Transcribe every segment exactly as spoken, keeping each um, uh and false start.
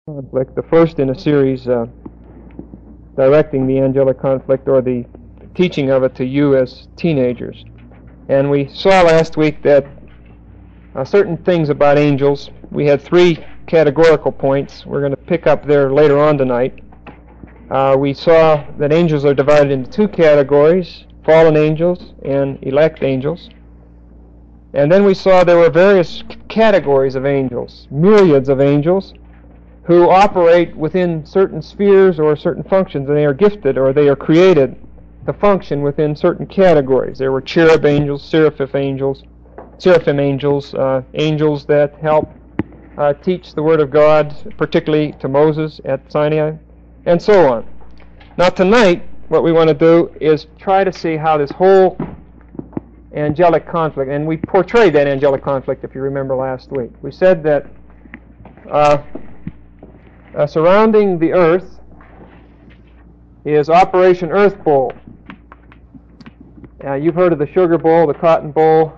conflict, the first in a series uh, directing the angelic conflict, or the teaching of it to you as teenagers. And we saw last week that uh, certain things about angels, we had three categorical points. We're going to pick up there later on tonight. Uh, we saw that angels are divided into two categories, fallen angels and elect angels. And then we saw there were various categories of angels, myriads of angels, who operate within certain spheres or certain functions, and they are gifted or they are created to function within certain categories. There were cherub angels, seraphim angels, seraphim angels, uh, angels that help uh, teach the Word of God, particularly to Moses at Sinai, and so on. Now tonight, what we want to do is try to see how this whole angelic conflict, and we portrayed that angelic conflict if you remember last week. We said that uh, uh, surrounding the earth is Operation Earth Bowl. Uh, you've heard of the Sugar Bowl, the Cotton Bowl,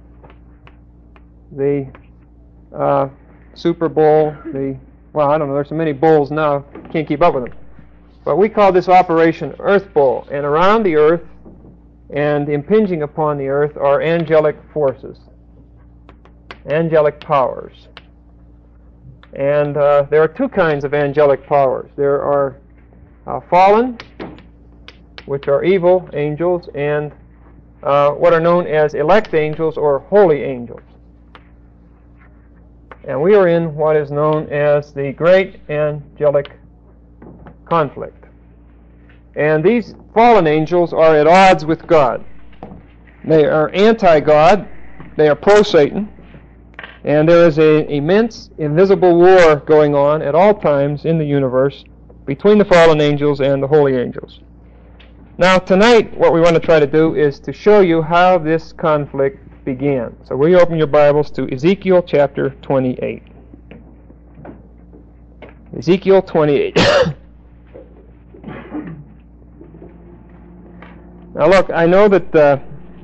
the uh, Super Bowl, the, well, I don't know, there's so many bowls now, can't keep up with them. But we call this Operation Earth Bowl, and around the earth and impinging upon the earth are angelic forces, angelic powers. And uh, there are two kinds of angelic powers. There are uh, fallen, which are evil angels, and uh, what are known as elect angels or holy angels. And we are in what is known as the great angelic conflict. And these fallen angels are at odds with God. They are anti-God, they are pro-Satan, and there is an immense, invisible war going on at all times in the universe between the fallen angels and the holy angels. Now tonight, what we want to try to do is to show you how this conflict began. So will you open your Bibles to Ezekiel chapter twenty-eight. Ezekiel twenty-eight. Now look, I know that uh,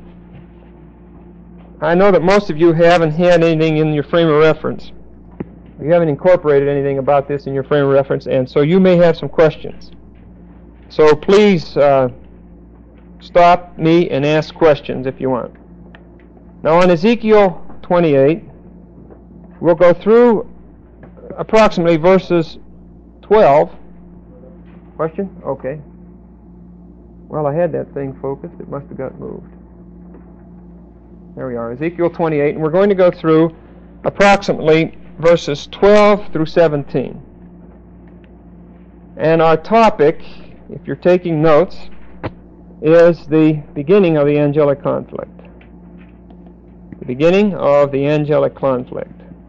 I know that most of you haven't had anything in your frame of reference. You haven't incorporated anything about this in your frame of reference, and so you may have some questions. So please uh, stop me and ask questions if you want. Now on Ezekiel twenty-eight, we'll go through approximately verses twelve. Question? Okay. Well, I had that thing focused. It must have got moved. There we are, Ezekiel twenty-eight, and we're going to go through approximately verses twelve through seventeen. And our topic, if you're taking notes, is the beginning of the angelic conflict. The beginning of the angelic conflict.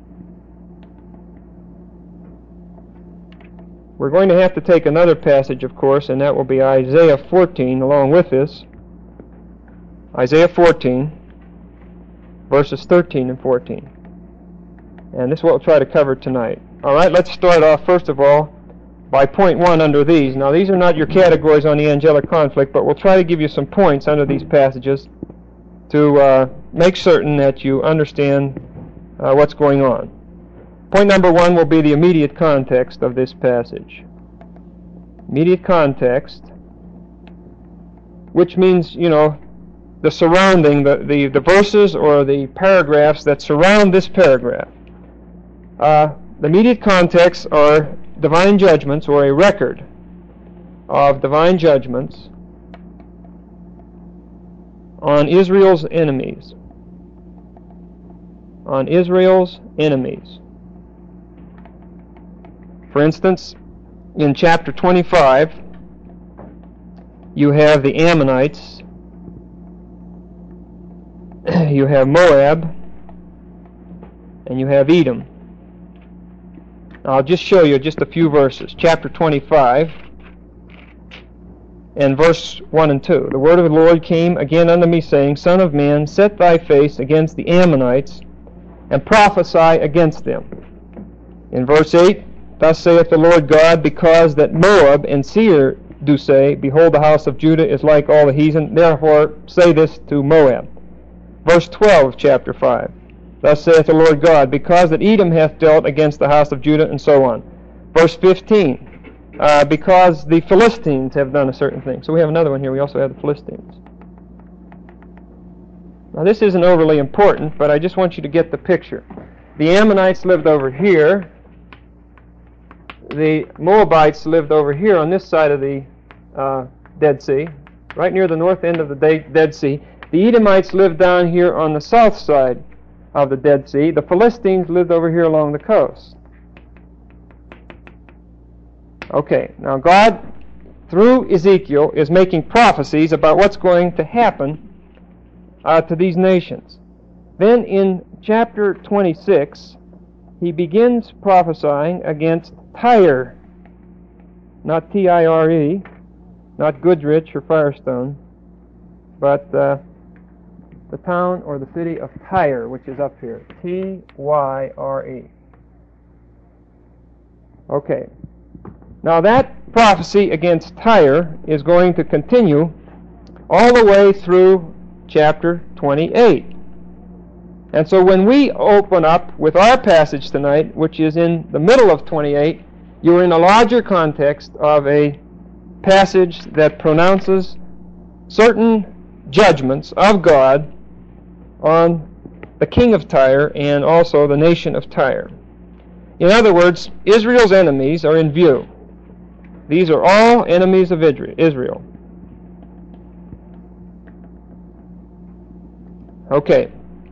We're going to have to take another passage, of course, and that will be Isaiah fourteen along with this. Isaiah fourteen, verses thirteen and fourteen. And this is what we'll try to cover tonight. All right, let's start off, first of all, by point one under these. Now, these are not your categories on the angelic conflict, but we'll try to give you some points under these passages to uh, make certain that you understand uh, what's going on. Point number one will be the immediate context of this passage. Immediate context, which means, you know, the surrounding, the, the, the verses or the paragraphs that surround this paragraph. Uh, the immediate context are divine judgments, or a record of divine judgments on Israel's enemies. On Israel's enemies. For instance, in chapter twenty-five, you have the Ammonites, you have Moab, and you have Edom. I'll just show you just a few verses. Chapter twenty-five, and verse one and two. The word of the Lord came again unto me, saying, Son of man, set thy face against the Ammonites, and prophesy against them. In verse eight, Thus saith the Lord God, because that Moab and Seir do say, Behold, the house of Judah is like all the heathen, therefore say this to Moab. Verse twelve of chapter five. Thus saith the Lord God, because that Edom hath dealt against the house of Judah, and so on. Verse fifteen, uh, because the Philistines have done a certain thing. So we have another one here. We also have the Philistines. Now this isn't overly important, but I just want you to get the picture. The Ammonites lived over here. The Moabites lived over here on this side of the uh, Dead Sea, right near the north end of the De- Dead Sea. The Edomites lived down here on the south side of the Dead Sea. The Philistines lived over here along the coast. Okay, now God, through Ezekiel, is making prophecies about what's going to happen uh, to these nations. Then in chapter twenty-six, he begins prophesying against Tyre, not T I R E, not Goodrich or Firestone, but uh, the town or the city of Tyre, which is up here, T Y R E. Okay. Now that prophecy against Tyre is going to continue all the way through chapter twenty-eight. And so when we open up with our passage tonight, which is in the middle of twenty-eight, you're in a larger context of a passage that pronounces certain judgments of God on the king of Tyre and also the nation of Tyre. In other words, Israel's enemies are in view. These are all enemies of Israel. Okay.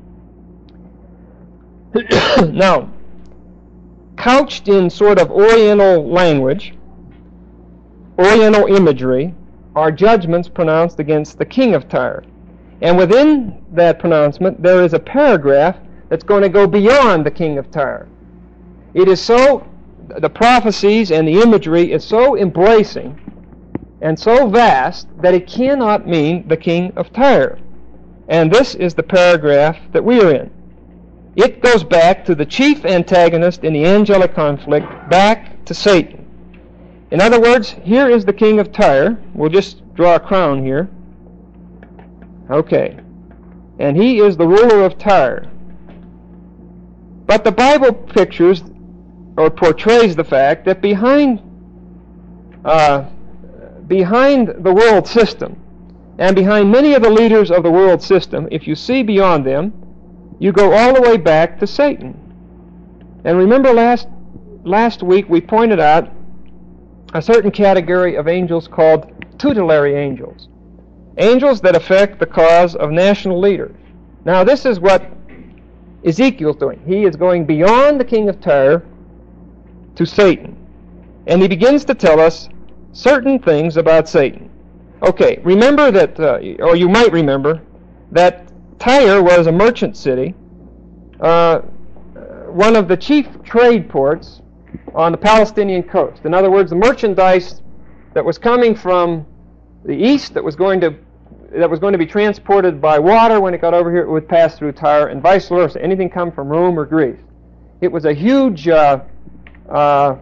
Now, couched in sort of Oriental language, Oriental imagery, are judgments pronounced against the king of Tyre. And within that pronouncement, there is a paragraph that's going to go beyond the king of Tyre. It is so, the prophecies and the imagery is so embracing and so vast that it cannot mean the king of Tyre. And this is the paragraph that we are in. It goes back to the chief antagonist in the angelic conflict, back to Satan. In other words, here is the king of Tyre. We'll just draw a crown here. Okay. And he is the ruler of Tyre. But the Bible pictures or portrays the fact that behind uh, behind the world system and behind many of the leaders of the world system, if you see beyond them, you go all the way back to Satan. And remember last last week we pointed out a certain category of angels called tutelary angels. Angels that affect the cause of national leaders. Now this is what Ezekiel's doing. He is going beyond the king of Tyre to Satan. And he begins to tell us certain things about Satan. Okay, remember that, uh, or you might remember, that Tyre was a merchant city, uh, one of the chief trade ports on the Palestinian coast. In other words, the merchandise that was coming from the east that was going to that was going to be transported by water when it got over here, it would pass through Tyre, and vice versa. Anything come from Rome or Greece. It was a huge uh, uh,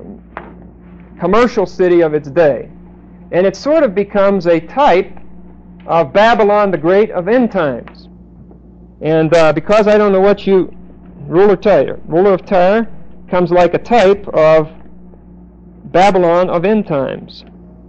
commercial city of its day. And it sort of becomes a type of Babylon the Great of end times. And uh, because I don't know what you, ruler Tyre, ruler of Tyre comes like a type of Babylon of end times.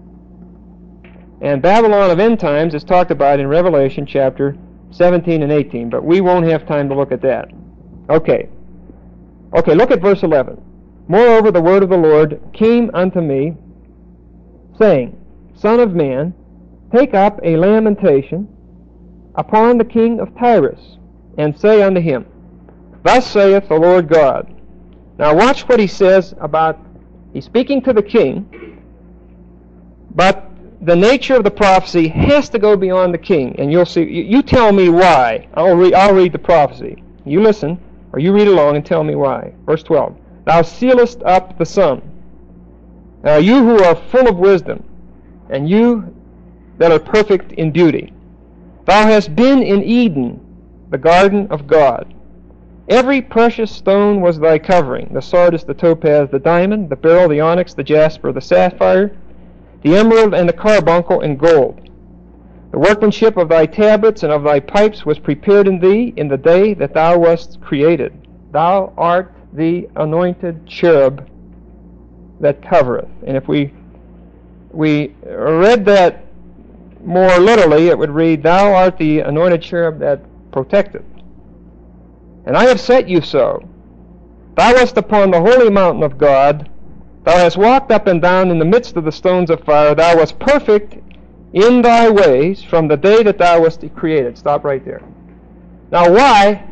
And Babylon of end times is talked about in Revelation chapter seventeen and eighteen, but we won't have time to look at that. Okay. Okay, look at verse eleven. Moreover, the word of the Lord came unto me, saying, Son of man, take up a lamentation upon the king of Tyrus, and say unto him, Thus saith the Lord God. Now watch what he says about, he's speaking to the king, but the nature of the prophecy has to go beyond the king, and you'll see. You, you tell me why. I'll read. I'll read the prophecy. You listen, or you read along and tell me why. Verse twelve. Thou sealest up the sum. Now you who are full of wisdom, and you that are perfect in beauty, thou hast been in Eden, the garden of God. Every precious stone was thy covering: the sardis, the topaz, the diamond, the beryl, the onyx, the jasper, the sapphire, the emerald, and the carbuncle, and gold. The workmanship of thy tabrets and of thy pipes was prepared in thee in the day that thou wast created. Thou art the anointed cherub that covereth. And if we we read that more literally, it would read, Thou art the anointed cherub that protecteth. And I have set you so. Thou wast upon the holy mountain of God. Thou hast walked up and down in the midst of the stones of fire. Thou wast perfect in thy ways from the day that thou wast created. Stop right there. Now why?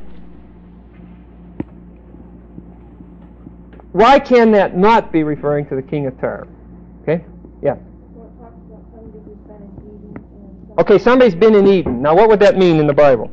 Why can that not be referring to the king of Tyre? Okay? Yeah. Okay, somebody's been in Eden. Now what would that mean in the Bible?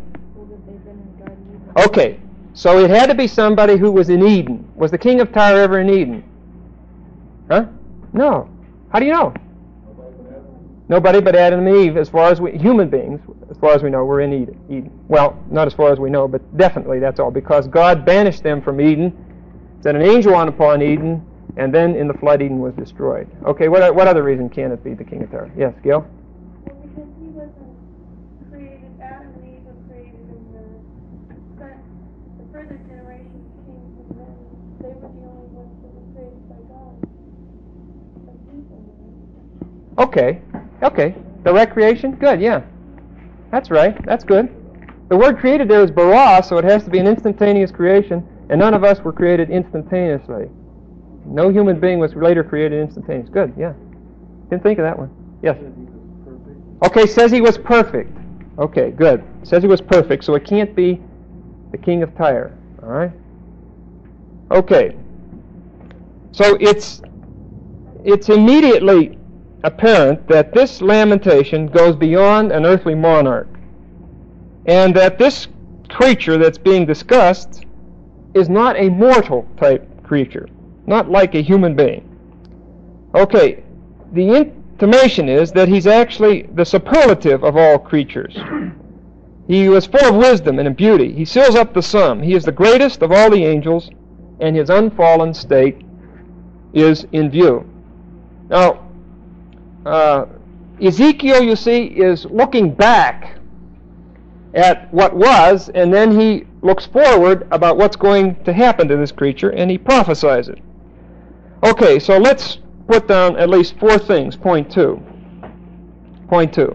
Okay, so it had to be somebody who was in Eden. Was the king of Tyre ever in Eden? Huh? No. How do you know? Nobody but Adam and Eve, as far as we, human beings, as far as we know, were in Eden. Eden. Well, not as far as we know, but definitely that's all, because God banished them from Eden, sent an angel on upon Eden, and then in the flood Eden was destroyed. Okay, what what other reason can it be the king of Tyre? Yes, Gil? Well, because he wasn't created, Adam and Eve were created in the, the further generations came from them. They were the only ones that were created by God. By people. Okay, okay. Direct creation? Good, yeah. That's right, that's good. The word created there is bara, so it has to be an instantaneous creation, and none of us were created instantaneously. No human being was later created instantaneously. Good, yeah. Didn't think of that one. Yes? Okay, says he was perfect. Okay, good. Says he was perfect, so it can't be the king of Tyre. All right? Okay. So it's it's immediately apparent that this lamentation goes beyond an earthly monarch, and that this creature that's being discussed is not a mortal type creature, not like a human being. Okay, the intimation is that he's actually the superlative of all creatures. He was full of wisdom and of beauty. He seals up the sum. He is the greatest of all the angels, and his unfallen state is in view. Now, uh, Ezekiel, you see, is looking back at what was, and then he looks forward about what's going to happen to this creature, and he prophesies it. Okay, so let's put down at least four things. Point two. Point two.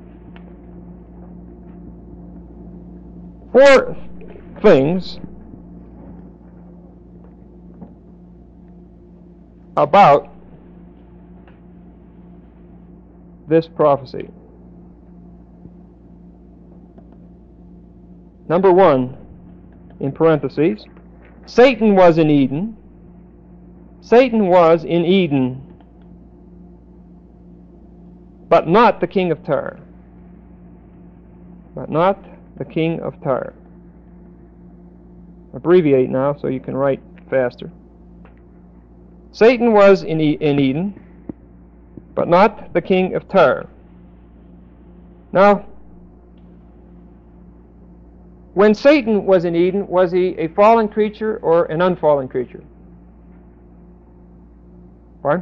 Four things about this prophecy. Number one, in parentheses, Satan was in Eden. Satan was in Eden, but not the king of Tyre. But not the king of Tyre. Abbreviate now so you can write faster. Satan was in, e- in Eden, but not the king of Tyre. Now, when Satan was in Eden, was he a fallen creature or an unfallen creature? Pardon?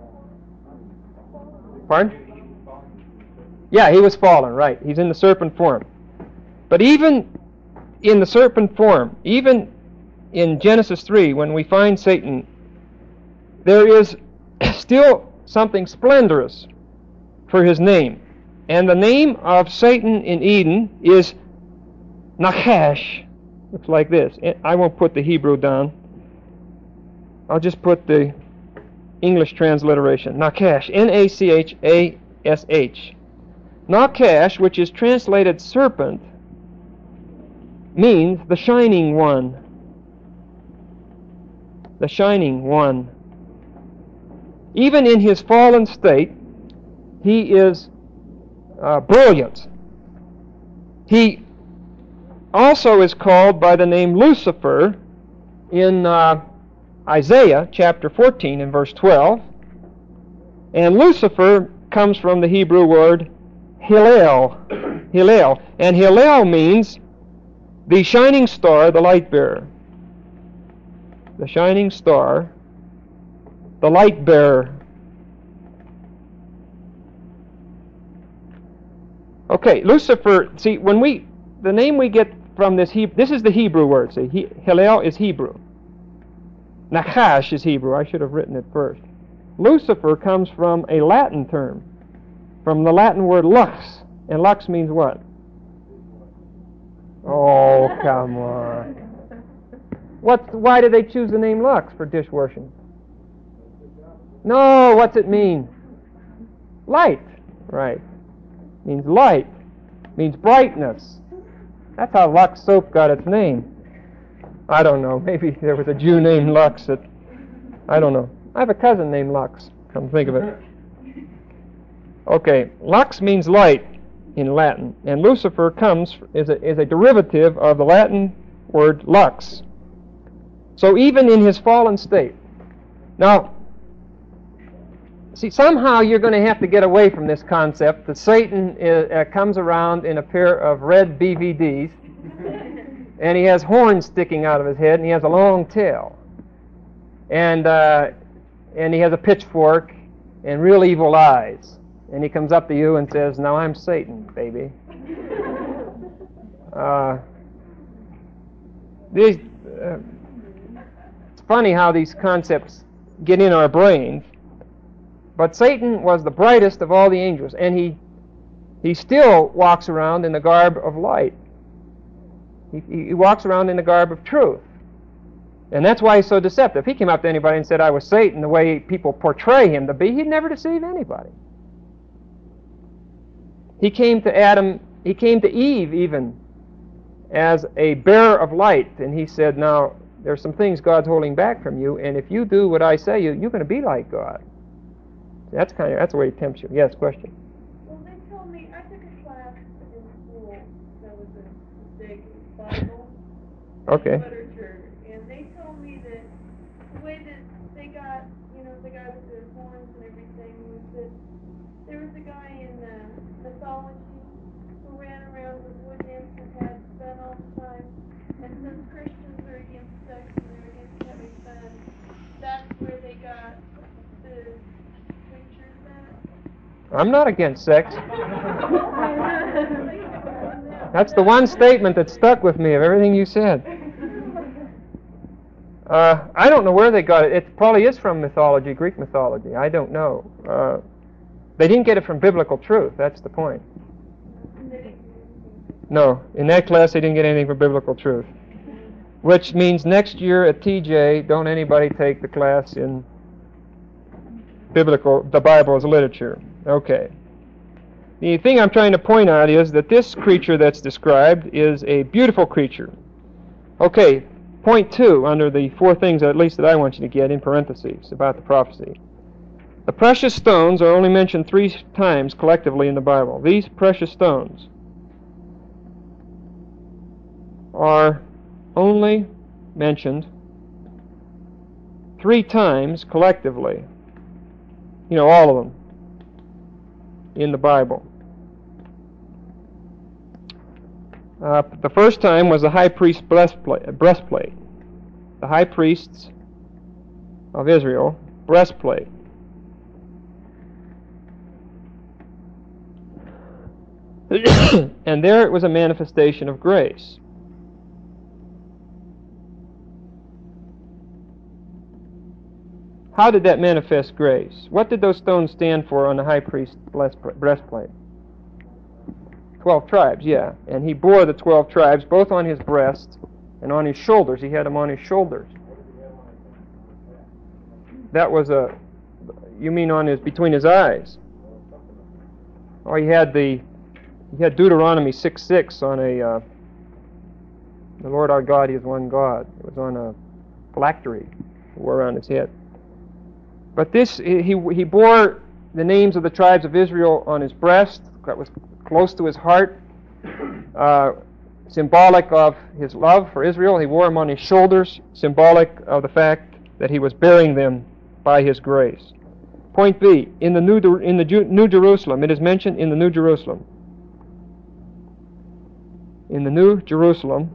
Pardon? Yeah, he was fallen, right. He's in the serpent form. But even in the serpent form, even in Genesis three, when we find Satan, there is still something splendorous for his name. And the name of Satan in Eden is Nachash. Looks like this. I won't put the Hebrew down. I'll just put the English transliteration. Nachash. N A C H A S H. Nachash, which is translated serpent, means the shining one. The shining one. Even in his fallen state, he is uh, brilliant. He also is called by the name Lucifer in uh, Isaiah chapter fourteen and verse twelve. And Lucifer comes from the Hebrew word Hillel. Hillel. And Hillel means the shining star, the light bearer. The shining star, the light bearer. Okay, Lucifer, see, when we, the name we get from this Hebrew, this is the Hebrew word, see, he, Hillel is Hebrew. Nachash is Hebrew. I should have written it first. Lucifer comes from a Latin term, from the Latin word lux. And lux means what? Oh, come on. What's, why did they choose the name Lux for dishwashing? No, what's it mean? Light. Right. Means light. Means brightness. That's how Lux soap got its name. I don't know. Maybe there was a Jew named Lux that... I don't know. I have a cousin named Lux. Come think of it. Okay. Lux means light in Latin. And Lucifer comes, is a, is a derivative of the Latin word lux. So even in his fallen state. Now, see, somehow you're going to have to get away from this concept that Satan is, uh, comes around in a pair of red B V Ds, and he has horns sticking out of his head, and he has a long tail. And, uh, and he has a pitchfork and real evil eyes. And he comes up to you and says, "Now I'm Satan, baby." uh, these, uh, it's funny how these concepts get in our brains. But Satan was the brightest of all the angels, and he he still walks around in the garb of light. He, he walks around in the garb of truth. And that's why he's so deceptive. If he came up to anybody and said, "I was Satan," the way people portray him to be, he'd never deceive anybody. He came to Adam, he came to Eve even, as a bearer of light. And he said, "Now, there's some things God's holding back from you, and if you do what I say, you, you're going to be like God." That's kind of that's the way he tempts you. Yes, question. Well, they told me, I took a class in school that was a mistake, Bible, Okay. literature, and they told me that the way that they got, you know, the guy with the horns and everything was that there was a guy in uh, mythology who ran around with wood nymphs and had fun all the time, and since Christians are against sex and they're against having fun, that's where they got the pictures at. I'm not against sex. That's the one statement that stuck with me of everything you said. Uh, I don't know where they got it. It probably is from mythology, Greek mythology. I don't know. Uh, they didn't get it from biblical truth. That's the point. No, in that class they didn't get anything from biblical truth. Which means next year at T J, don't anybody take the class in biblical, the Bible as literature. Okay. The thing I'm trying to point out is that this creature that's described is a beautiful creature. Okay, point two, under the four things at least that I want you to get in parentheses about the prophecy. The precious stones are only mentioned three times collectively in the Bible. These precious stones are only mentioned three times collectively. You know, all of them in the Bible. Uh, the first time was the high priest's breastplate, breastplate. The high priests of Israel, breastplate. And there it was a manifestation of grace. How did that manifest grace? What did those stones stand for on the high priest's breastplate? Twelve tribes, yeah. And he bore the twelve tribes both on his breast and on his shoulders. He had them on his shoulders. That was a, you mean on his, between his eyes. Or he had the, he had Deuteronomy six six on a, uh, the Lord our God, He is one God. It was on a phylactery he wore around his head. But this, he he bore the names of the tribes of Israel on his breast. That was close to his heart, uh, symbolic of his love for Israel. He wore them on his shoulders, symbolic of the fact that he was bearing them by his grace. Point B, in the New in the New Jerusalem, it is mentioned in the New Jerusalem. In the New Jerusalem,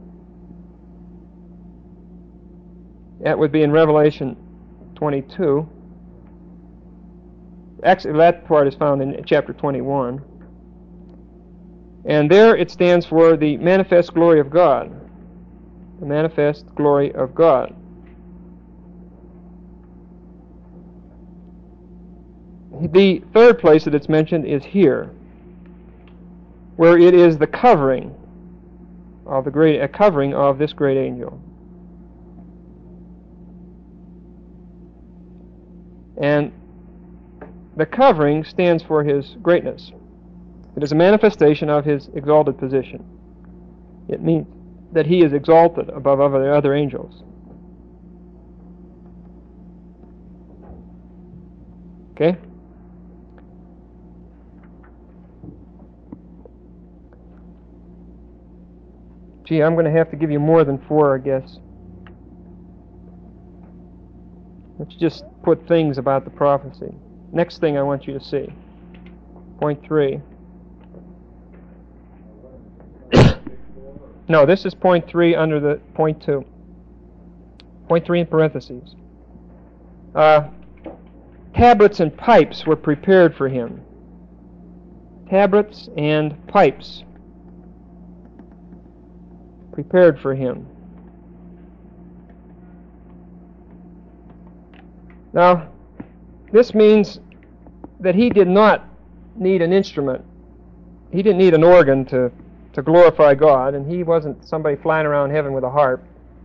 that would be in Revelation twenty-two. Actually, that part is found in chapter twenty-one. And there it stands for the manifest glory of God. The manifest glory of God. the third place that it's mentioned is here, where it is the covering of the great, a covering of this great angel. And the covering stands for his greatness. It is a manifestation of his exalted position. It means that he is exalted above other, other angels. Okay? Gee, I'm going to have to give you more than four, I guess. Let's just put things about the prophecy. Next thing I want you to see. Point three. No, this is point three under the point two. Point three in parentheses. Uh, tablets and pipes were prepared for him. Tablets and pipes prepared for him. Now, this means that he did not need an instrument. He didn't need an organ to, to glorify God, and he wasn't somebody flying around heaven with a harp.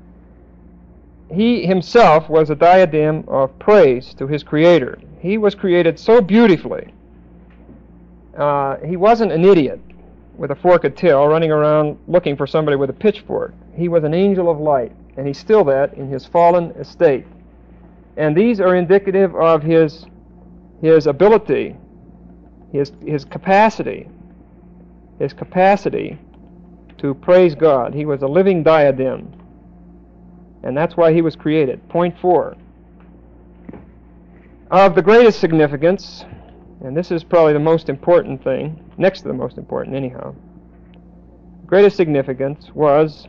He himself was a diadem of praise to his Creator. He was created so beautifully. Uh, he wasn't an idiot with a forked tail running around looking for somebody with a pitchfork. He was an angel of light, and he's still that in his fallen estate. And these are indicative of his his ability, his his capacity, his capacity to praise God. He was a living diadem, and that's why he was created. Point four. Of the greatest significance, and this is probably the most important thing, next to the most important anyhow, greatest significance was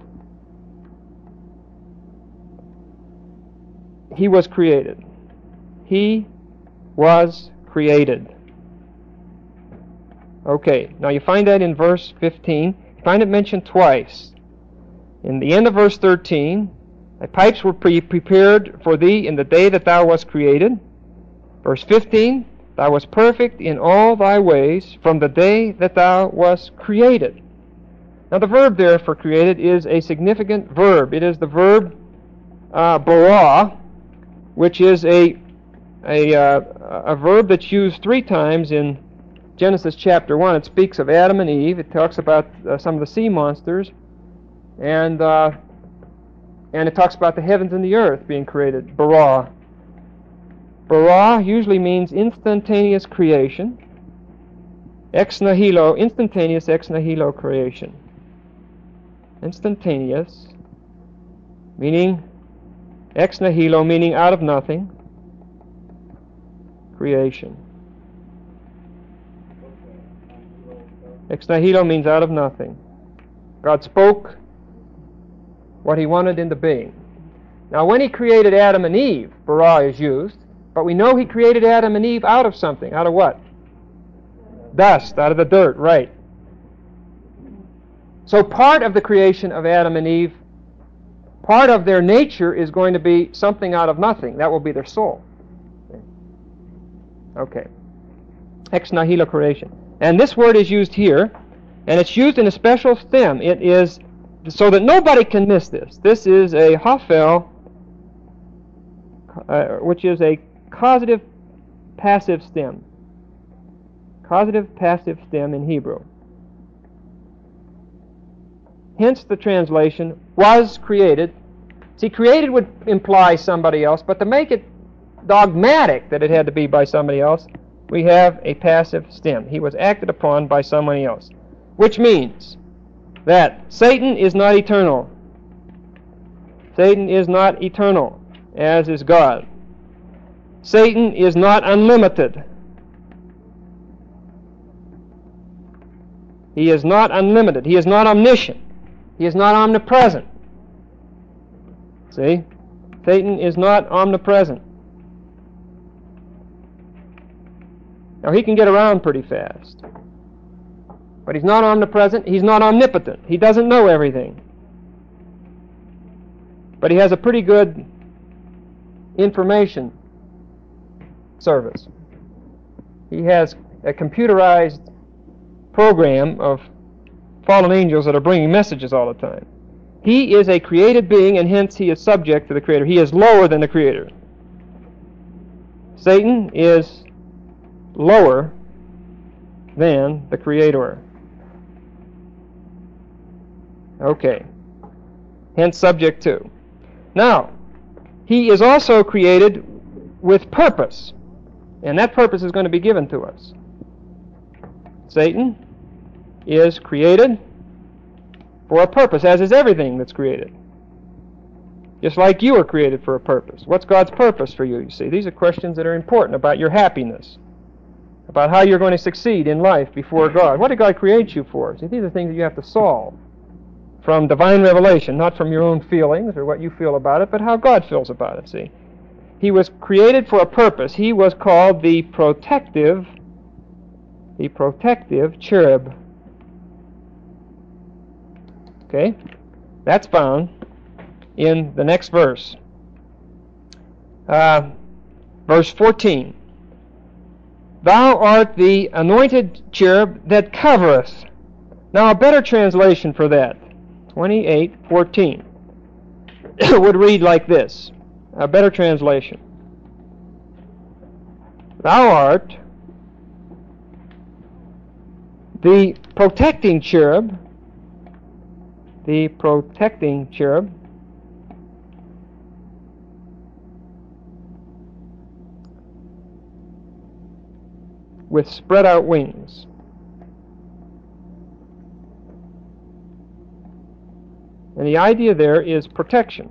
he was created. He was created. Okay, now you find that in verse fifteen. You find it mentioned twice. In the end of verse thirteen, thy pipes were pre- prepared for thee in the day that thou wast created. Verse fifteen, thou wast perfect in all thy ways from the day that thou wast created. Now the verb there for created is a significant verb. It is the verb uh, bara, which is a a, uh, a verb that's used three times in Genesis chapter one. It speaks of Adam and Eve. It talks about uh, some of the sea monsters, and uh, and it talks about the heavens and the earth being created. Bara. Bara usually means instantaneous creation. Ex nihilo, instantaneous ex nihilo creation. Instantaneous, meaning ex nihilo, meaning out of nothing. Creation. Ex nihilo means out of nothing. God spoke what he wanted into being. Now when he created Adam and Eve, bara is used, but we know he created Adam and Eve out of something. Out of what? Dust, out of the dirt, right. So part of the creation of Adam and Eve, part of their nature is going to be something out of nothing. That will be their soul. Okay. Ex nihilo creation. And this word is used here, and it's used in a special stem. It is, so that nobody can miss this. This is a hafel, uh, which is a causative passive stem. Causative passive stem in Hebrew. Hence the translation, was created. See, created would imply somebody else, but to make it dogmatic that it had to be by somebody else, we have a passive stem. He was acted upon by somebody else. Which means that Satan is not eternal. Satan is not eternal, as is God. Satan is not unlimited. He is not unlimited. He is not omniscient. He is not omnipresent. See? Satan is not omnipresent. Now, he can get around pretty fast. But he's not omnipresent. He's not omnipotent. He doesn't know everything. But he has a pretty good information service. He has a computerized program of fallen angels that are bringing messages all the time. He is a created being, and hence he is subject to the Creator. He is lower than the Creator. Satan is lower than the Creator. Okay. Hence subject to. Now, he is also created with purpose, and that purpose is going to be given to us. Satan is created for a purpose, as is everything that's created. Just like you are created for a purpose. What's God's purpose for you, you see? These are questions that are important about your happiness, about how you're going to succeed in life before God. What did God create you for? See, these are things that you have to solve from divine revelation, not from your own feelings or what you feel about it, but how God feels about it, see? He was created for a purpose. He was called the protective, the protective cherub. Okay? That's found in the next verse. Uh, verse fourteen. Thou art the anointed cherub that covereth. Now a better translation for that, twenty-eight fourteen, would read like this. A better translation. Thou art the protecting cherub, the protecting cherub, with spread out wings. And the idea there is protection.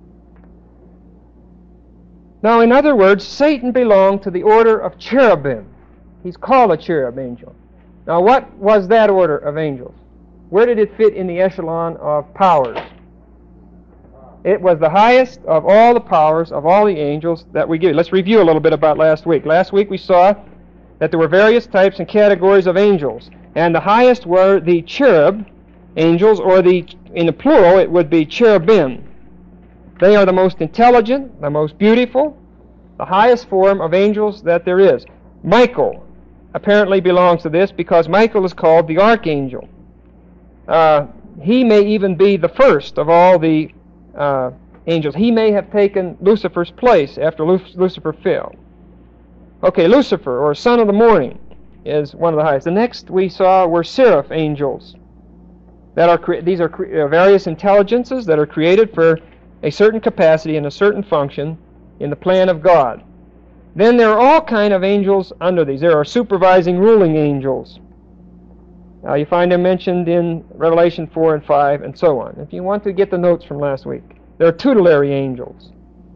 Now, in other words, Satan belonged to the order of cherubim. He's called a cherub angel. Now, what was that order of angels? Where did it fit in the echelon of powers? It was the highest of all the powers of all the angels that we give. Let's review a little bit about last week. Last week we saw that there were various types and categories of angels, and the highest were the cherub angels, or the, in the plural, it would be cherubim. They are the most intelligent, the most beautiful, the highest form of angels that there is. Michael apparently belongs to this because Michael is called the archangel. Uh, he may even be the first of all the uh, angels. He may have taken Lucifer's place after Lucifer fell. Okay, Lucifer, or son of the morning, is one of the highest. The next we saw were seraph angels. That are cre- these are cre- various intelligences that are created for a certain capacity and a certain function in the plan of God. Then there are all kind of angels under these. There are supervising, ruling angels. Now you find them mentioned in Revelation four and five and so on. If you want to get the notes from last week, there are tutelary angels.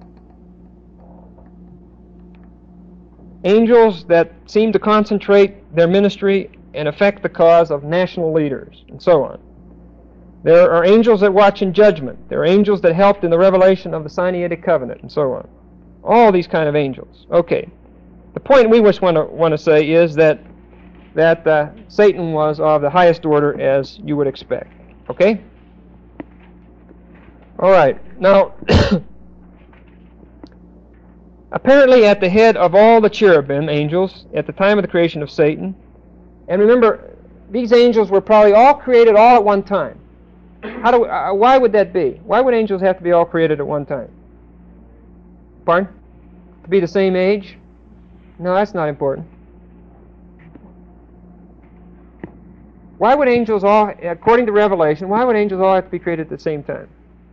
Angels that seem to concentrate their ministry and affect the cause of national leaders and so on. There are angels that watch in judgment. There are angels that helped in the revelation of the Sinaitic covenant and so on. All these kind of angels. Okay. The point we just want to want to say is that that uh, Satan was of the highest order, as you would expect. Okay? All right. Now, apparently at the head of all the cherubim angels at the time of the creation of Satan, and remember, these angels were probably all created all at one time. How do we, uh, why would that be? Why would angels have to be all created at one time? Pardon? To be the same age? No, that's not important. Why would angels all, according to Revelation, why would angels all have to be created at the same time?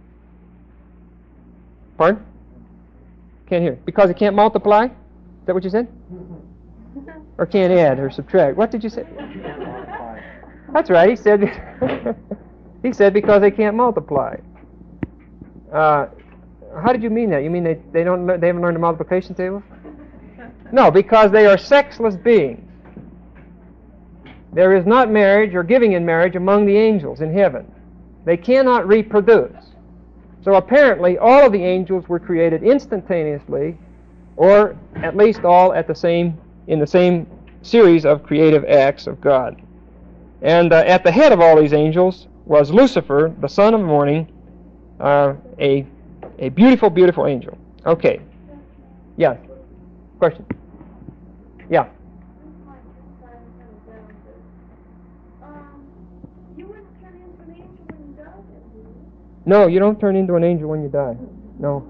Pardon? Can't hear. Because it can't multiply? Is that what you said? Or can't add or subtract? What did you say? That's right. He said. He said because they can't multiply. Uh, how did you mean that? You mean they they don't they haven't learned the multiplication table? No, because they are sexless beings. There is not marriage or giving in marriage among the angels in heaven. They cannot reproduce. So apparently all of the angels were created instantaneously, or at least all at the same in the same series of creative acts of God. And uh, at the head of all these angels was Lucifer, the son of morning, uh, a a beautiful, beautiful angel. Okay. Yeah. Question. Yeah. No, you don't turn into an angel when you die. No.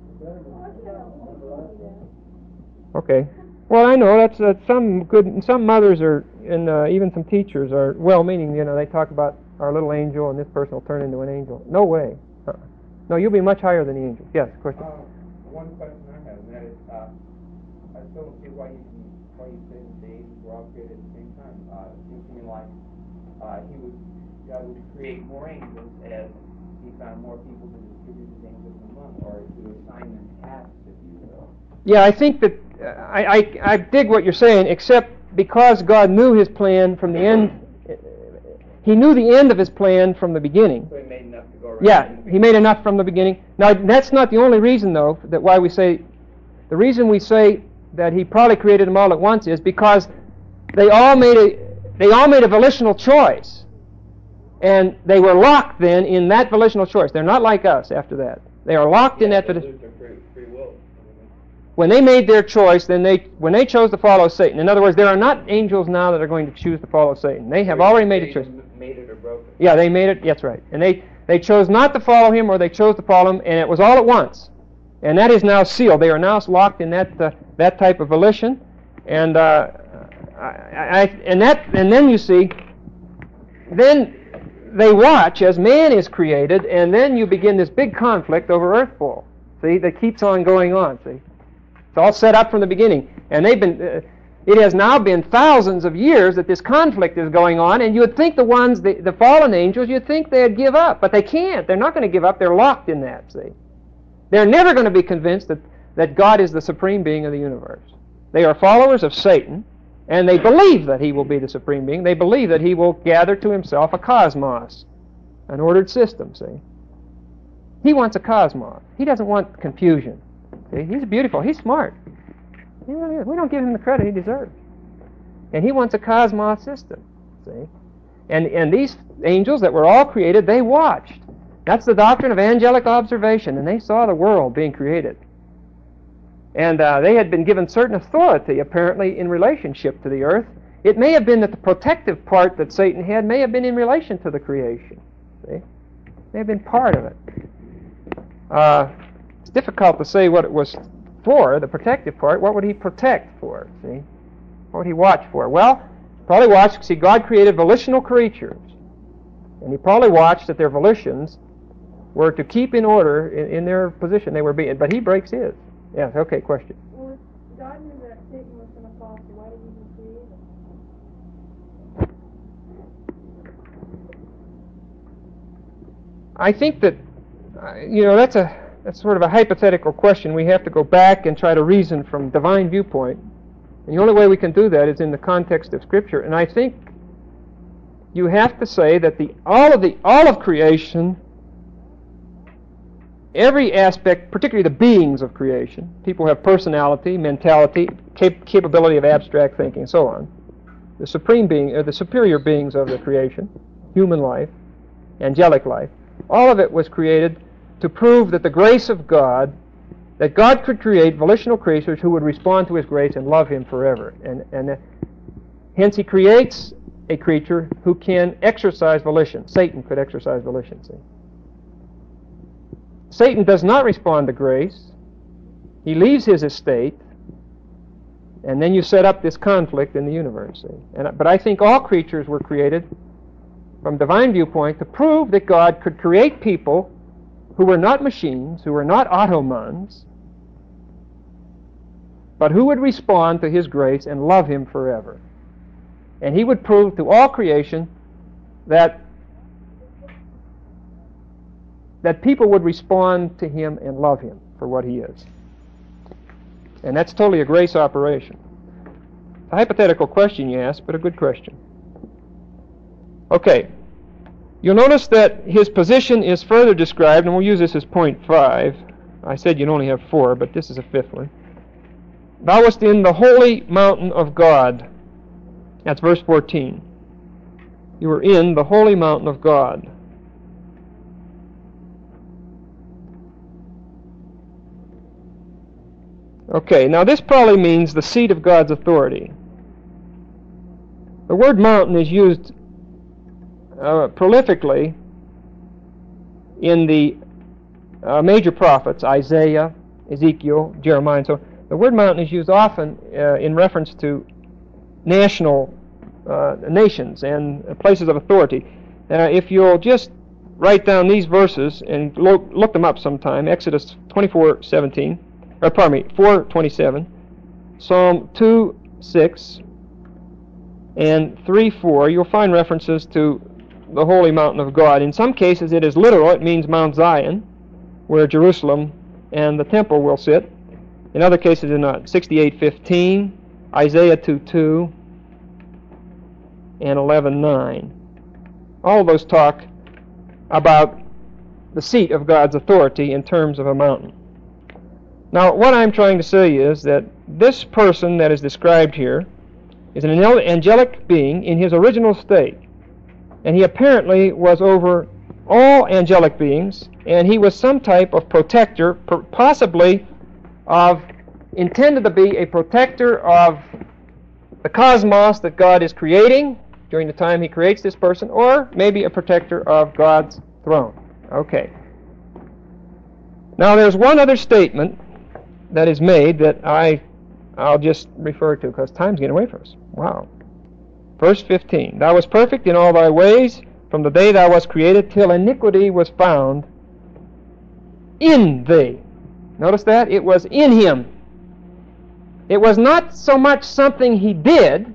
Okay. Well, I know that's uh, some good. Some mothers are, and uh, even some teachers are well-meaning. You know, they talk about our little angel, and this person will turn into an angel. No way. Uh-uh. No, you'll be much higher than the angels. Yes, question. Uh, one question I have, and that is, uh, I still don't see why you can, why you say that the angels were all created at the same time. Uh, it seems to me like uh, he would, God would create more angels as he found more people to distribute his angels among, or to assign them tasks, if you will. Yeah, I think that uh, I, I I dig what you're saying, except because God knew His plan from the end. He knew the end of His plan from the beginning. So he made enough to go around. Yeah, He made enough from the beginning. Now, that's not the only reason, though, that why we say, the reason we say that He probably created them all at once is because they all made a they all made a volitional choice, and they were locked then in that volitional choice. They're not like us after that. They are locked yeah, in that. They lose their free, free will. When they made their choice, then they when they chose to follow Satan. In other words, there are not angels now that are going to choose to follow Satan. They have already made a choice. Made it or broke it. Yeah, they made it. That's right. And they, they chose not to follow him, or they chose to follow him, and it was all at once. And that is now sealed. They are now locked in that uh, that type of volition, and uh, I, I, and that and then you see, then they watch as man is created, and then you begin this big conflict over Earthfall. See, that keeps on going on. See, it's all set up from the beginning, and they've been. Uh, It has now been thousands of years that this conflict is going on, and you would think the ones, the, the fallen angels, you'd think they'd give up, but they can't. They're not going to give up. They're locked in that, see. They're never going to be convinced that, that God is the supreme being of the universe. They are followers of Satan, and they believe that he will be the supreme being. They believe that he will gather to himself a cosmos, an ordered system, see. He wants a cosmos. He doesn't want confusion. See, he's beautiful. He's smart. We don't give him the credit he deserves. And he wants a cosmos system, see? And and these angels that were all created, they watched. That's the doctrine of angelic observation, and they saw the world being created. And uh, they had been given certain authority, apparently, in relationship to the earth. It may have been that the protective part that Satan had may have been in relation to the creation, see? It may have been part of it. Uh, it's difficult to say what it was for, the protective part. What would he protect for, see? What would he watch for? Well, probably watch, see, God created volitional creatures, and he probably watched that their volitions were to keep in order in, in their position they were being, but he breaks his. Yes, okay, question. Well, God knew that Satan was going to fall, so why did he create him? I think that, uh, you know, that's a That's sort of a hypothetical question. We have to go back and try to reason from divine viewpoint. And the only way we can do that is in the context of Scripture. And I think you have to say that the all of the all of creation, every aspect, particularly the beings of creation, people have personality, mentality, cap- capability of abstract thinking, and so on. The supreme being, or the superior beings of the creation, human life, angelic life, all of it was created to prove that the grace of God, that God could create volitional creatures who would respond to his grace and love him forever. And, and uh, hence he creates a creature who can exercise volition. Satan could exercise volition, see. Satan does not respond to grace. He leaves his estate, and then you set up this conflict in the universe, see. And, but I think all creatures were created from divine viewpoint to prove that God could create people who were not machines, who were not automons, but who would respond to his grace and love him forever. And he would prove to all creation that that people would respond to him and love him for what he is. And that's totally a grace operation. It's a hypothetical question you ask, but a good question. Okay. You'll notice that his position is further described, and we'll use this as point five. I said you'd only have four, but this is a fifth one. Thou wast in the holy mountain of God. That's verse fourteen. You were in the holy mountain of God. Okay, now this probably means the seat of God's authority. The word mountain is used Uh, prolifically in the uh, major prophets, Isaiah, Ezekiel, Jeremiah, and so on, the word mountain is used often uh, in reference to national uh, nations and places of authority. Uh, if you'll just write down these verses and look, look them up sometime, Exodus twenty-four seventeen, or pardon me, four twenty-seven, Psalm two six, and three four, you'll find references to the holy mountain of God. In some cases it is literal. It means Mount Zion, where Jerusalem and the temple will sit. In other cases it's not. sixty-eight fifteen, Isaiah two two, and eleven nine. All of those talk about the seat of God's authority in terms of a mountain. Now, what I'm trying to say is that this person that is described here is an angelic being in his original state. And he apparently was over all angelic beings, and he was some type of protector, possibly of, intended to be a protector of the cosmos that God is creating during the time he creates this person, or maybe a protector of God's throne. Okay. Now there's one other statement that is made that I, I'll just refer to because time's getting away from us. Wow. Verse fifteen, Thou wast perfect in all thy ways from the day thou wast created till iniquity was found in thee. Notice that? It was in him. It was not so much something he did,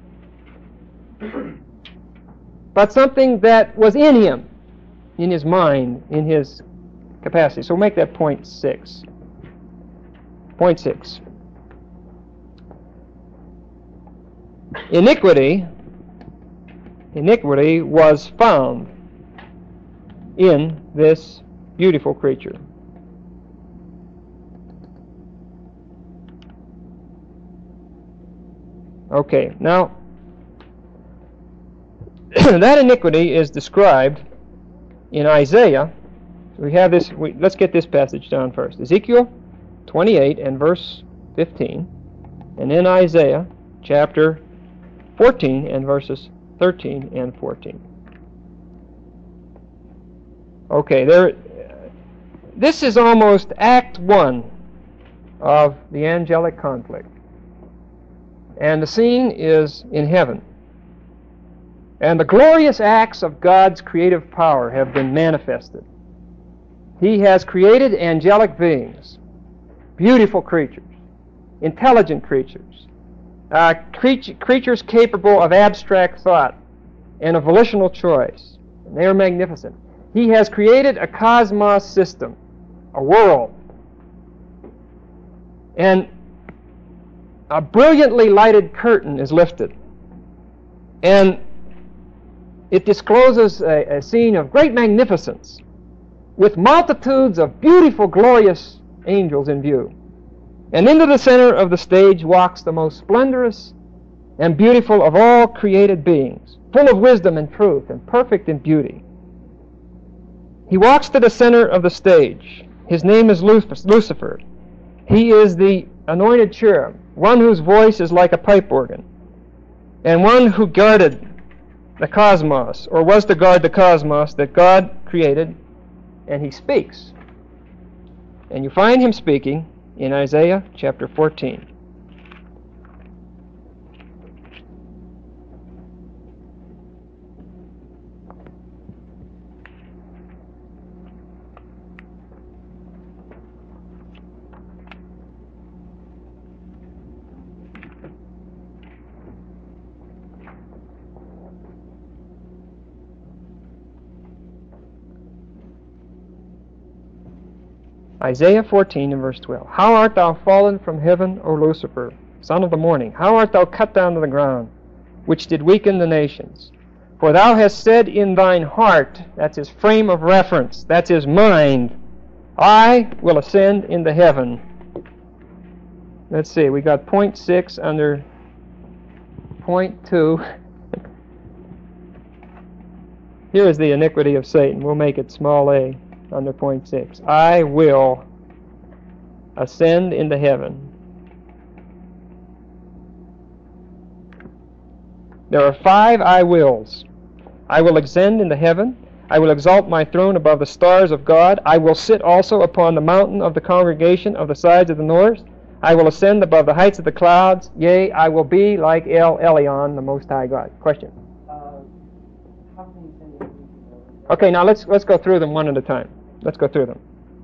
but something that was in him, in his mind, in his capacity. So we'll make that point six. Point six. Iniquity, iniquity was found in this beautiful creature. Okay, now that iniquity is described in Isaiah. We have this. We, let's get this passage down first. Ezekiel twenty-eight and verse fifteen, and then Isaiah chapter fourteen and verses thirteen and fourteen. Okay, there. This is almost Act One of the angelic conflict, and the scene is in heaven. And the glorious acts of God's creative power have been manifested. He has created angelic beings, beautiful creatures, intelligent creatures, uh, creature, creatures capable of abstract thought and of volitional choice. And they are magnificent. He has created a cosmos system, a world. And a brilliantly lighted curtain is lifted. And it discloses a, a scene of great magnificence with multitudes of beautiful, glorious angels in view. And into the center of the stage walks the most splendorous and beautiful of all created beings, full of wisdom and truth and perfect in beauty. He walks to the center of the stage. His name is Lucifer. He is the anointed cherub, one whose voice is like a pipe organ, and one who guarded the cosmos, or was to guard the cosmos that God created, and he speaks. And you find him speaking in Isaiah chapter fourteen. Isaiah fourteen and verse twelve. How art thou fallen from heaven, O Lucifer, son of the morning? How art thou cut down to the ground, which did weaken the nations? For thou hast said in thine heart, that's his frame of reference, that's his mind, I will ascend into heaven. Let's see, we got point six under point two. Here is the iniquity of Satan. We'll make it small a. Under point six. I will ascend into heaven. There are five I wills. I will ascend into heaven. I will exalt my throne above the stars of God. I will sit also upon the mountain of the congregation of the sides of the north. I will ascend above the heights of the clouds. Yea, I will be like El Elyon, the Most High God. Question? Uh, how can you send it? Okay, now let's let's go through them one at a time. Let's go through them.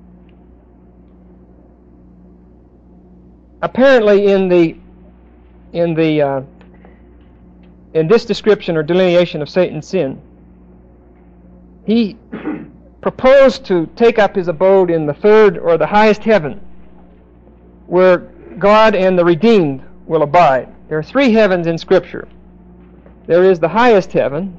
Apparently, in the in the uh, in this description or delineation of Satan's sin, he proposed to take up his abode in the third or the highest heaven, where God and the redeemed will abide. There are three heavens in Scripture. There is the highest heaven.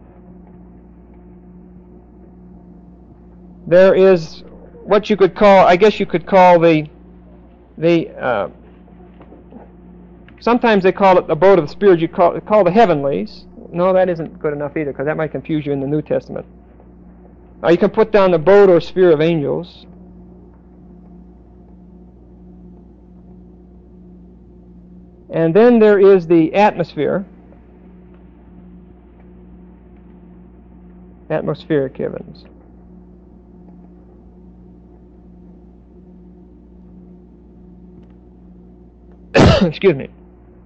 There is what you could call, I guess you could call the, the uh, sometimes they call it the abode of the Spirit. You call, call the heavenlies. No, that isn't good enough either, because that might confuse you in the New Testament. Now you can put down the abode or sphere of angels. And then there is the atmosphere. Atmospheric heavens. Excuse me.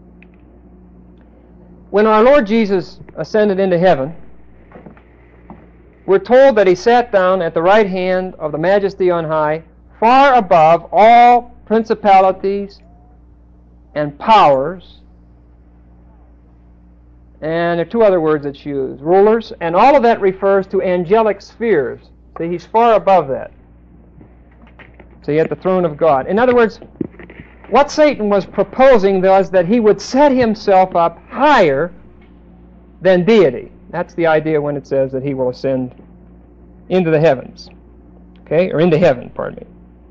When our Lord Jesus ascended into heaven, we're told that he sat down at the right hand of the Majesty on high, far above all principalities and powers, and there are two other words that's used, rulers, and all of that refers to angelic spheres. See, he's far above that. So he's at the throne of God. In other words, what Satan was proposing was that he would set himself up higher than deity. That's the idea when it says that he will ascend into the heavens. Okay, or into heaven, pardon me.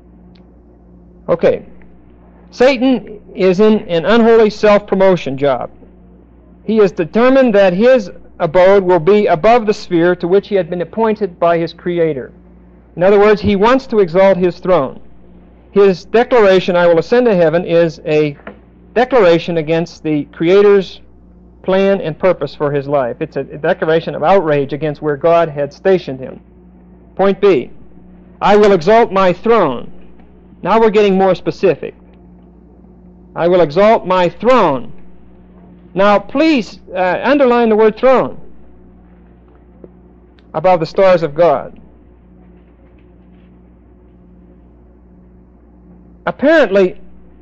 Okay. Satan is in an unholy self-promotion job. He is determined that his abode will be above the sphere to which he had been appointed by his Creator. In other words, he wants to exalt his throne. His declaration, I will ascend to heaven, is a declaration against the Creator's plan and purpose for his life. It's a declaration of outrage against where God had stationed him. Point B, I will exalt my throne. Now we're getting more specific. I will exalt my throne. Now please uh, underline the word throne above the stars of God. Apparently,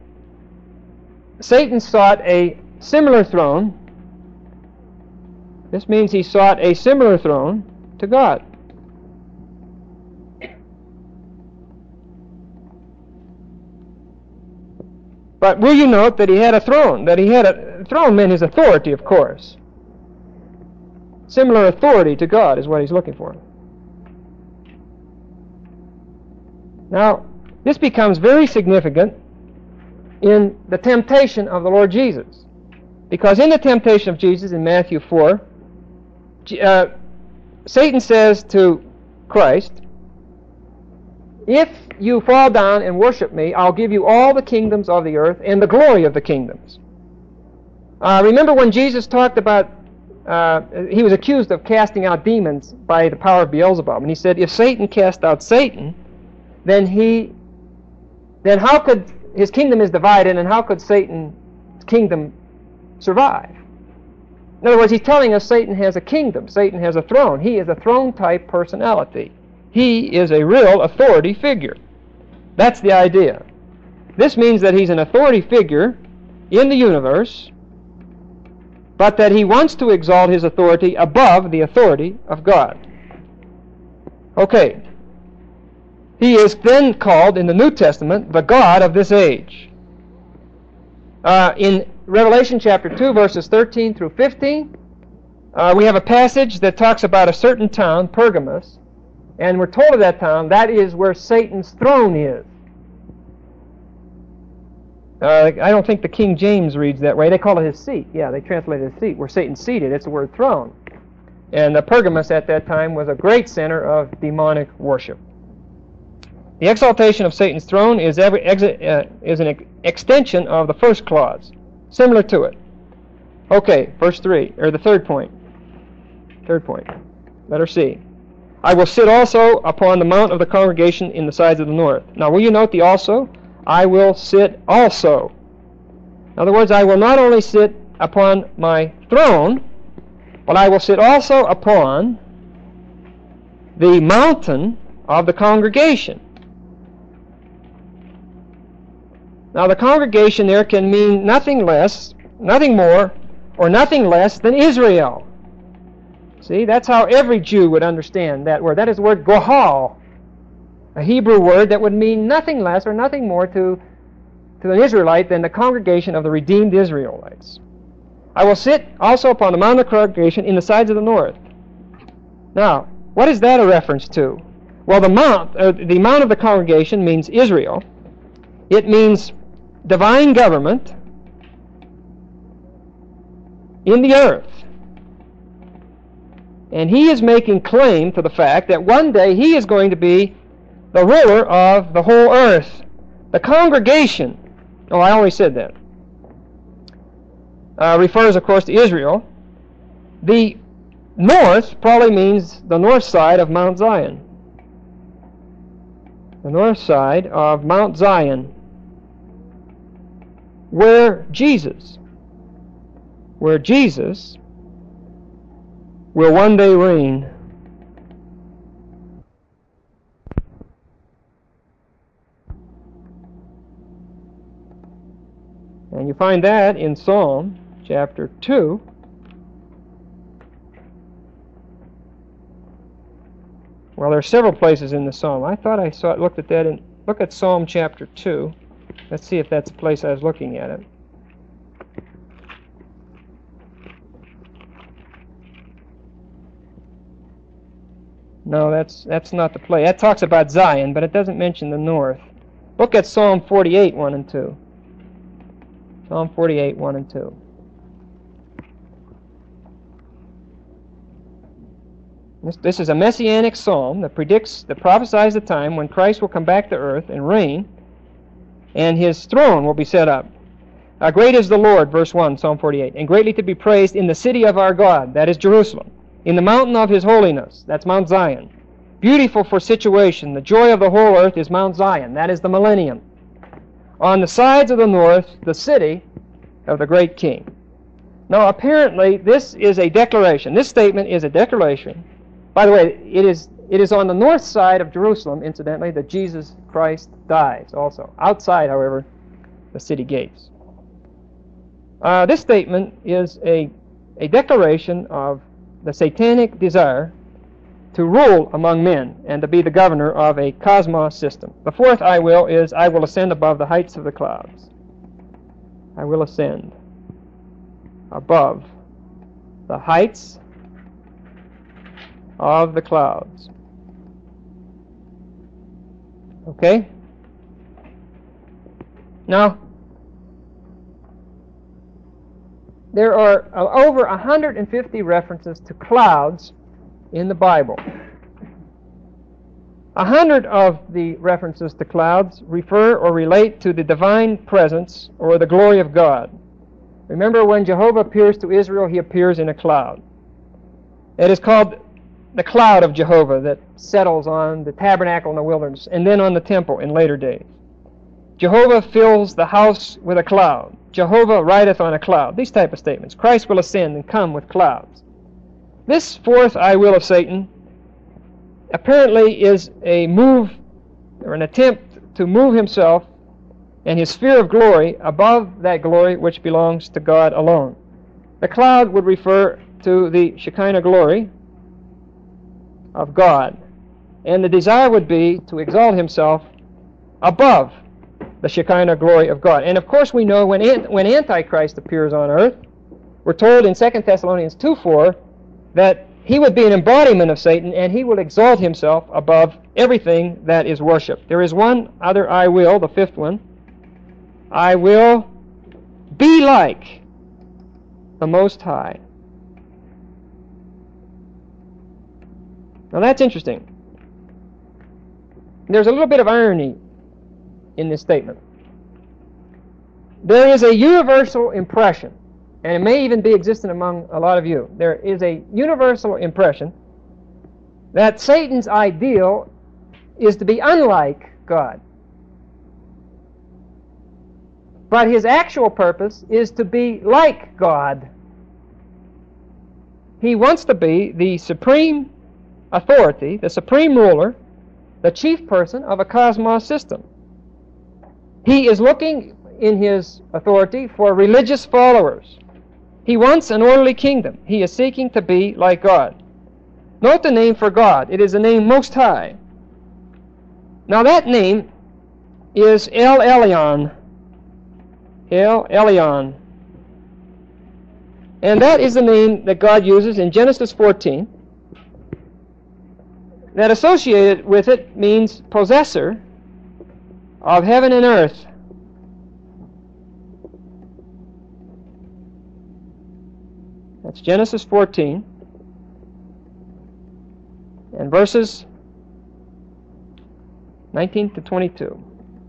Satan sought a similar throne. This means he sought a similar throne to God. But will you note that he had a throne? That he had a throne meant his authority, of course. Similar authority to God is what he's looking for. Now, this becomes very significant in the temptation of the Lord Jesus. Because in the temptation of Jesus in Matthew four, uh, Satan says to Christ, if you fall down and worship me, I'll give you all the kingdoms of the earth and the glory of the kingdoms. Uh, remember when Jesus talked about, uh, he was accused of casting out demons by the power of Beelzebub. And he said, if Satan cast out Satan, then he, then how could, his kingdom is divided, and how could Satan's kingdom survive? In other words, he's telling us Satan has a kingdom. Satan has a throne. He is a throne-type personality. He is a real authority figure. That's the idea. This means that he's an authority figure in the universe, but that he wants to exalt his authority above the authority of God. Okay. He is then called in the New Testament the God of this age. Uh, in Revelation chapter two, verses thirteen through fifteen, uh, we have a passage that talks about a certain town, Pergamos, and we're told of that town, that is where Satan's throne is. Uh, I don't think the King James reads that way. They call it his seat. Yeah, they translate it as seat. Where Satan's seated, it's the word throne. And uh, Pergamos at that time was a great center of demonic worship. The exaltation of Satan's throne is, every, ex, uh, is an ex extension of the first clause, similar to it. Okay, verse three, or the third point. Third point. Letter C. I will sit also upon the mount of the congregation in the sides of the north. Now, will you note the also? I will sit also. In other words, I will not only sit upon my throne, but I will sit also upon the mountain of the congregation. Now, the congregation there can mean nothing less, nothing more, or nothing less than Israel. See, that's how every Jew would understand that word. That is the word gohal, a Hebrew word that would mean nothing less or nothing more to, to an Israelite than the congregation of the redeemed Israelites. I will sit also upon the mount of the congregation in the sides of the north. Now, what is that a reference to? Well, the mount, uh, the mount of the congregation means Israel. It means divine government in the earth. And he is making claim to the fact that one day he is going to be the ruler of the whole earth. The congregation, oh, I already said that, uh, refers, of course, to Israel. The north probably means the north side of Mount Zion. The north side of Mount Zion, where Jesus, where Jesus will one day reign. And you find that in Psalm chapter two. Well, there are several places in the Psalm. I thought I saw looked at that in look at Psalm chapter two. Let's see if that's the place I was looking at it. No, that's that's not the place. That talks about Zion, but it doesn't mention the north. Look at Psalm forty-eight, one and two. Psalm forty-eight, one and two. This, this is a messianic psalm that predicts, that prophesies the time when Christ will come back to earth and reign, and his throne will be set up. Uh, great is the Lord, verse one, Psalm forty-eight, and greatly to be praised in the city of our God, that is Jerusalem, in the mountain of his holiness, that's Mount Zion. Beautiful for situation, the joy of the whole earth is Mount Zion, that is the millennium. On the sides of the north, the city of the great king. Now, apparently, this is a declaration. This statement is a declaration. By the way, it is it is on the north side of Jerusalem, incidentally, that Jesus Christ dies also. Outside, however, the city gates. Uh, this statement is a, a declaration of the satanic desire to rule among men and to be the governor of a cosmos system. The fourth I will is, I will ascend above the heights of the clouds. I will ascend above the heights of the clouds. Okay? Now, there are uh, over one hundred fifty references to clouds in the Bible. A hundred of the references to clouds refer or relate to the divine presence or the glory of God. Remember, when Jehovah appears to Israel, he appears in a cloud. It is called the cloud of Jehovah that settles on the tabernacle in the wilderness and then on the temple in later days. Jehovah fills the house with a cloud. Jehovah rideth on a cloud. These type of statements. Christ will ascend and come with clouds. This fourth I will of Satan apparently is a move or an attempt to move himself and his sphere of glory above that glory which belongs to God alone. The cloud would refer to the Shekinah glory of God, and the desire would be to exalt himself above the Shekinah glory of God. And of course we know when when Antichrist appears on earth, we're told in Second Thessalonians two four that he would be an embodiment of Satan, and he will exalt himself above everything that is worshipped. There is one other I will, the fifth one. I will be like the Most High. Now that's interesting. There's a little bit of irony in this statement. There is a universal impression, and it may even be existent among a lot of you. There is a universal impression that Satan's ideal is to be unlike God. But his actual purpose is to be like God. He wants to be the supreme authority, the supreme ruler, the chief person of a cosmos system. He is looking in his authority for religious followers. He wants an orderly kingdom. He is seeking to be like God. Note the name for God. It is the name Most High. Now that name is El Elyon. El Elyon. And that is the name that God uses in Genesis fourteen. That associated with it means possessor of heaven and earth. That's Genesis fourteen. And verses nineteen to twenty-two.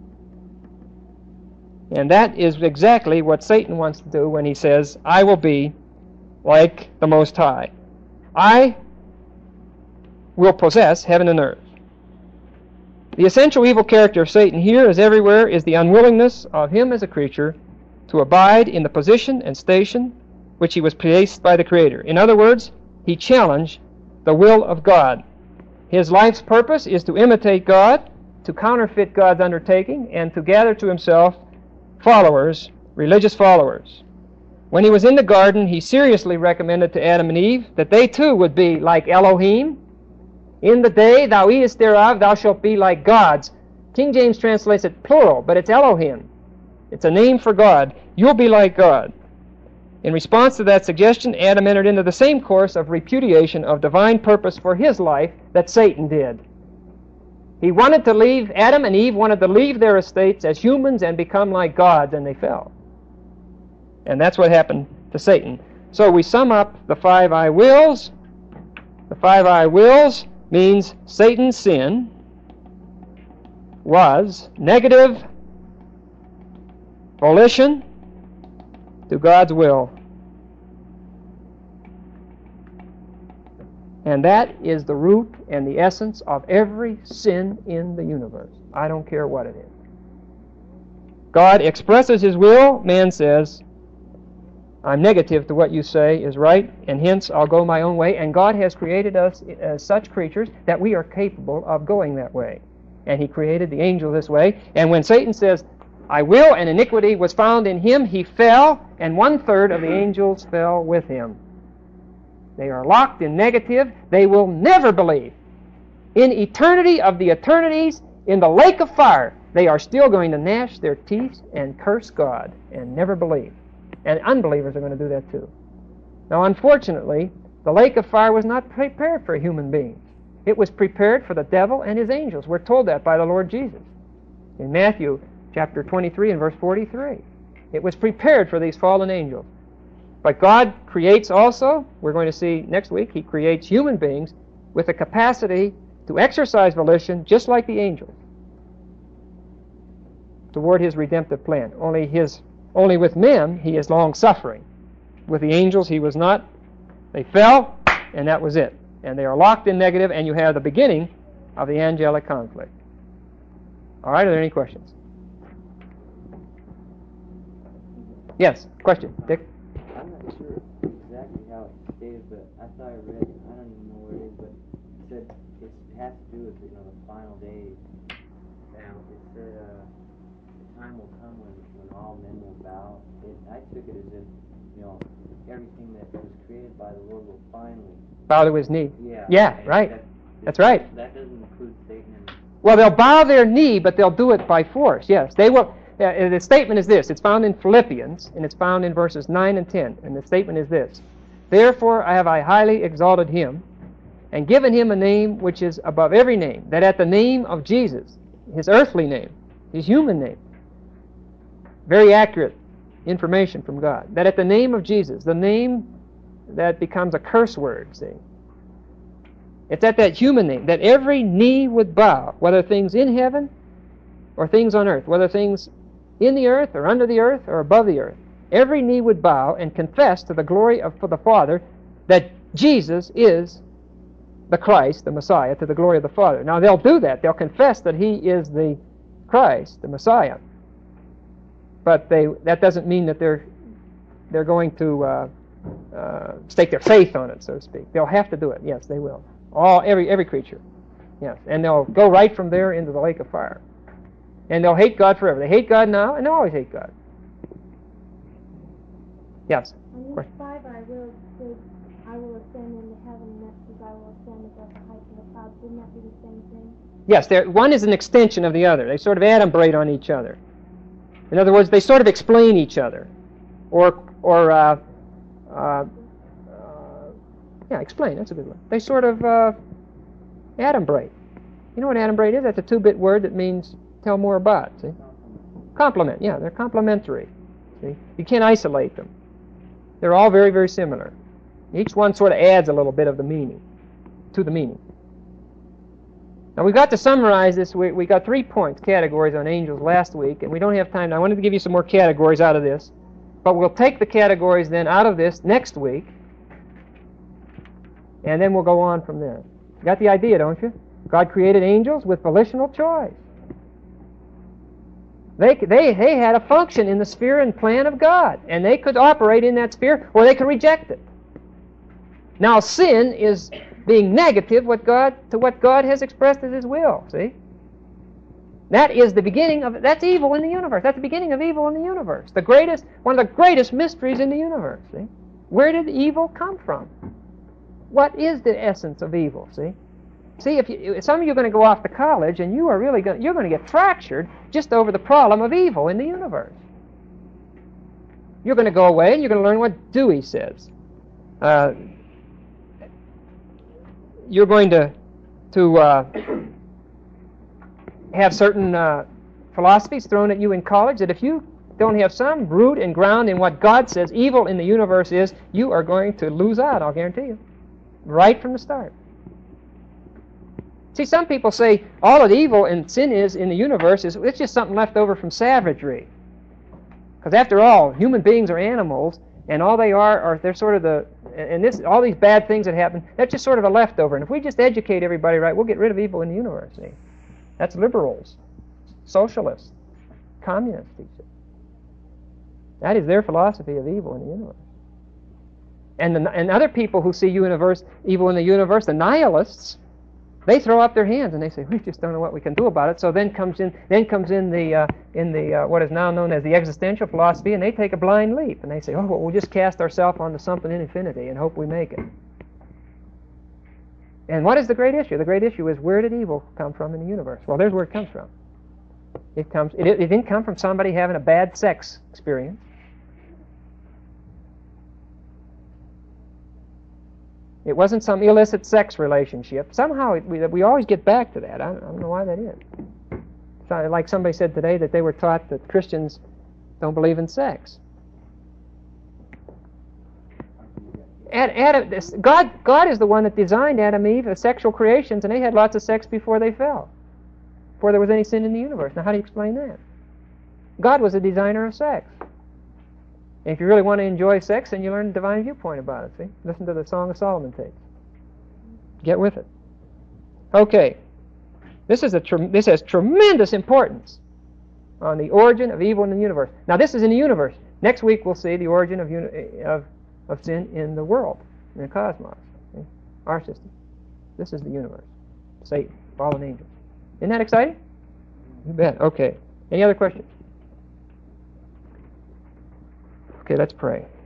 And that is exactly what Satan wants to do when he says, I will be like the Most High. I will possess heaven and earth. The essential evil character of Satan here, as everywhere, is the unwillingness of him as a creature to abide in the position and station which he was placed by the Creator. In other words, he challenged the will of God. His life's purpose is to imitate God, to counterfeit God's undertaking, and to gather to himself followers, religious followers. When he was in the garden, he seriously recommended to Adam and Eve that they too would be like Elohim. In the day thou eatest thereof, thou shalt be like gods. King James translates it plural, but it's Elohim. It's a name for God. You'll be like God. In response to that suggestion, Adam entered into the same course of repudiation of divine purpose for his life that Satan did. He wanted to leave, Adam and Eve wanted to leave their estates as humans and become like gods, and they fell. And that's what happened to Satan. So we sum up the five I wills. The five I wills means Satan's sin was negative volition to God's will. And that is the root and the essence of every sin in the universe. I don't care what it is. God expresses his will. Man says, I'm negative to what you say is right, and hence I'll go my own way. And God has created us as such creatures that we are capable of going that way. And he created the angel this way. And when Satan says, I will, and iniquity was found in him, he fell, and one-third of the angels fell with him. They are locked in negative. They will never believe. In eternity of the eternities, in the lake of fire, they are still going to gnash their teeth and curse God and never believe. And unbelievers are going to do that too. Now, unfortunately, the lake of fire was not prepared for human beings. It was prepared for the devil and his angels. We're told that by the Lord Jesus. In Matthew chapter twenty-three and verse forty-three. It was prepared for these fallen angels. But God creates also, we're going to see next week, he creates human beings with the capacity to exercise volition just like the angels toward his redemptive plan. Only his, only with men he is long-suffering. With the angels he was not. They fell, and that was it. And they are locked in negative, and you have the beginning of the angelic conflict. All right, are there any questions? Yes, question, Dick? I'm not sure exactly how it's stated, but I thought I read, I don't even know where it is, but it said it has to do with, you know, the final days. And it said uh, the time will come when, when all men will bow. It, I took it as if, you know, everything that was created by the Lord will finally bow to his knee. Yeah. Yeah, right. That, That's right. That doesn't include Satan. And well, they'll bow their knee, but they'll do it by force. Yes, they will. Uh, the statement is this. It's found in Philippians, and it's found in verses nine and ten. And the statement is this. Therefore I have I highly exalted him, and given him a name which is above every name, that at the name of Jesus, his earthly name, his human name, very accurate information from God, that at the name of Jesus, the name that becomes a curse word, see, it's at that human name, that every knee would bow, whether things in heaven or things on earth, whether things in the earth or under the earth or above the earth. Every knee would bow and confess to the glory of for the Father that Jesus is the Christ, the Messiah, to the glory of the Father. Now they'll do that. They'll confess that he is the Christ, the Messiah. But they that doesn't mean that they're they're going to uh, uh, stake their faith on it, so to speak. They'll have to do it. Yes, they will. All every every creature. Yes, and they'll go right from there into the lake of fire. And they'll hate God forever. They hate God now, and they'll always hate God. Yes. On each five, I will say, I will ascend into heaven. Next is I will ascend above the heights of the clouds. Wouldn't that be the same thing? Yes, one is an extension of the other. They sort of adumbrate on each other. In other words, they sort of explain each other, or or uh, uh, uh, yeah, explain. That's a good one. They sort of uh, adumbrate. You know what adumbrate is? That's a two-bit word that means tell more about. See, complement. Yeah, they're complementary. See, you can't isolate them. They're all very, very similar. Each one sort of adds a little bit of the meaning to the meaning. Now we've got to summarize this. We, we got three points, categories on angels last week, and we don't have time. I wanted to give you some more categories out of this, but we'll take the categories then out of this next week, and then we'll go on from there. You got the idea, don't you? God created angels with volitional choice. They, they, they had a function in the sphere and plan of God, and they could operate in that sphere, or they could reject it. Now sin is being negative what God, to what God has expressed as His will, see? That is the beginning of, that's evil in the universe. That's the beginning of evil in the universe. The greatest, one of the greatest mysteries in the universe, see? Where did evil come from? What is the essence of evil, see? See, if you, some of you are going to go off to college, and you are really going, you're going to get fractured just over the problem of evil in the universe. You're going to go away, and you're going to learn what Dewey says. Uh, you're going to to uh, have certain uh, philosophies thrown at you in college that if you don't have some root and ground in what God says evil in the universe is, you are going to lose out, I'll guarantee you, right from the start. See, some people say all of the evil and sin is in the universe is it's just something left over from savagery. Because after all, human beings are animals, and all they are are they're sort of the and this all these bad things that happen, that's just sort of a leftover. And if we just educate everybody right, we'll get rid of evil in the universe. See? That's liberals, socialists, communists teach it. That is their philosophy of evil in the universe. And the, and other people who see universe evil in the universe, the nihilists, they throw up their hands and they say, "We just don't know what we can do about it." So then comes in, then comes in the uh, in the uh, what is now known as the existential philosophy, and they take a blind leap and they say, "Oh, well, we'll just cast ourselves onto something in infinity and hope we make it." And what is the great issue? The great issue is, where did evil come from in the universe? Well, there's where it comes from. It comes. It, it didn't come from somebody having a bad sex experience. It wasn't some illicit sex relationship. Somehow it, we, we always get back to that. I don't, I don't know why that is. So, like somebody said today that they were taught that Christians don't believe in sex. Ad, Adam, this, God, God is the one that designed Adam and Eve as sexual creations, and they had lots of sex before they fell, before there was any sin in the universe. Now, how do you explain that? God was the designer of sex. And if you really want to enjoy sex, then you learn the divine viewpoint about it, see? Listen to the Song of Solomon tapes. Get with it. Okay. This is a tre- this has tremendous importance on the origin of evil in the universe. Now, this is in the universe. Next week, we'll see the origin of uni- of, of sin in the world, in the cosmos, see? Our system. This is the universe. Satan, fallen angels. Isn't that exciting? You bet. Okay. Any other questions? Okay, let's pray.